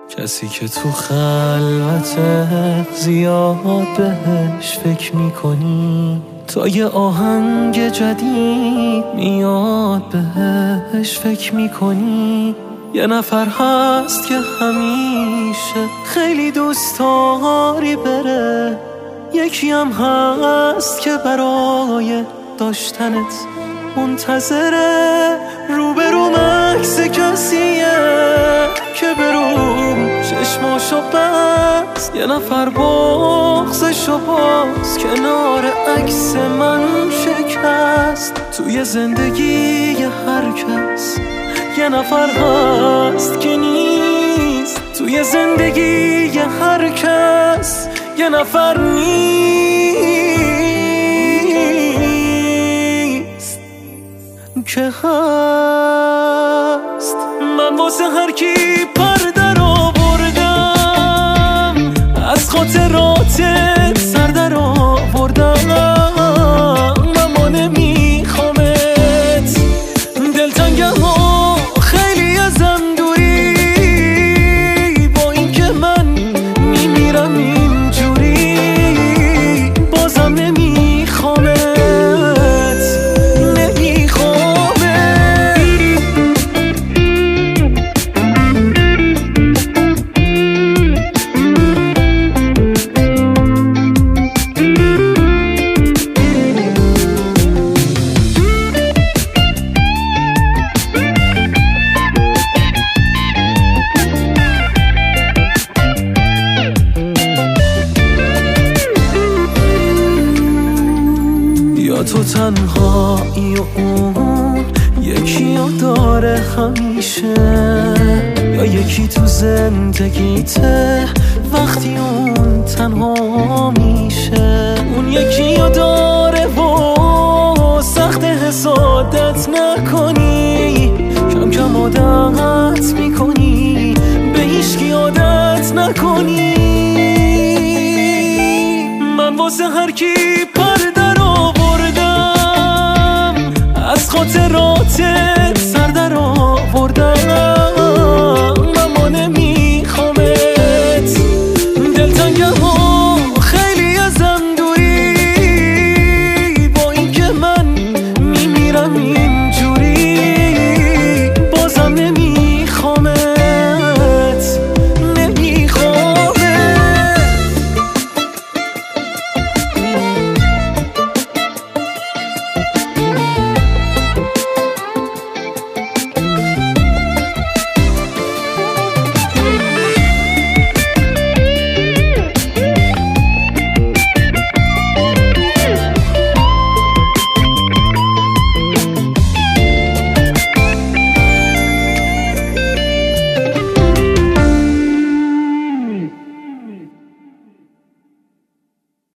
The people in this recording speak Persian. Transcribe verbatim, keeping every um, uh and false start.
کسی که تو خلوت زیاد بهش فکر میکنی، تا یه آهنگ جدید میاد بهش فکر میکنی. یه نفر هست که همیشه خیلی دوست داری بره، یکی هم هست که برای داشتنت منتظره. روبرو عکس کسیه که برو چشماشو بست، یه نفر بغضشو باز کنار عکس من شکست. توی زندگی هر کس یه نفر هست که نیست، توی زندگی هر کس یه نفر نیست که هست. من واسه هر کی پرده رو بردم، از خاطراتت سر در آوردم، اما نمیخوامت. دلتنگم و خیلی ازم دوری، با این که من میمیرم اینجوری، بازم نمیخوامت نمیخوامت. یا تو تنهایی و اون یکی رو داره همیشه، یا یکی تو زندگیته وقتی اون تنها میشه. اون یکی رو داره و سخت حسادت نکنی، کم کم عادت میکنی به هیچکی عادت نکنی. من واسه هر کی پرده رو بردم، از خاطرات